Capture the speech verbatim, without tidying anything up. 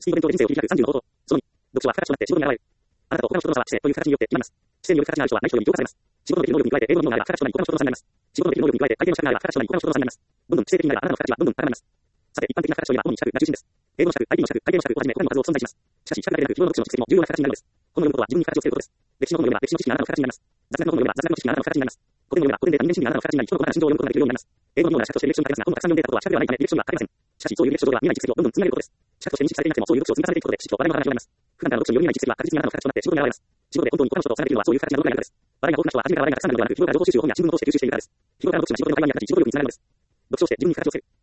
スピード伝統で人生を切り開くさんじゅうの方法。そのに、読書は形となって仕事に現れる。あなたと他の人との差は知性という形によって決まります。知性による形がある人はない人より評価されます。仕事のできる能力に加えて英語の能力があれば形となり他の人との差になります。仕事のできる能力に加えて相手の資格があれば形となり他の人との差になります。どんどん知性的になればあなたの形はどんどん高まります。さて、一般的な形といえば主に資格が中心です。英語の資格、アイティー の資格、会計の資格をはじめ他にも数多く存在します。しかし、資格だけでなく、日頃の読書の蓄積も重要な形になるのです。本の読むことは自分に形をつけることです。歴史の本を読めば歴史の知識があなたの形になります。雑学の本を読めば雑学の知識があなたの形になります。古典を読めば古典で他人伝心があなたの形になり、人の言葉や心情を読むことができるようになります。英語のような資格として履歴書に書きますが、本がたくさん読んでいたことは資格ではないため履歴書には書けません。しかし、そういう履歴書上では見えない実績をどんどん積み上げることです。資格として認識されていなくても、そういう読書を積み重ねていくことで、知識と話題の話が広がります。普段からの読書により見えない実績は確実にあなたの形となって仕事に現れます。仕事で本当に他の人とつながっているのはそういう形がどれかにあるからです。話題が豊富な人は初めから話題がたくさんなのではなく、日頃から情報収集を本や新聞を通して吸収しているからです。日頃からの読書に仕事の会話に役立ち、自己力につながるのです。読書をして自分に形をつける。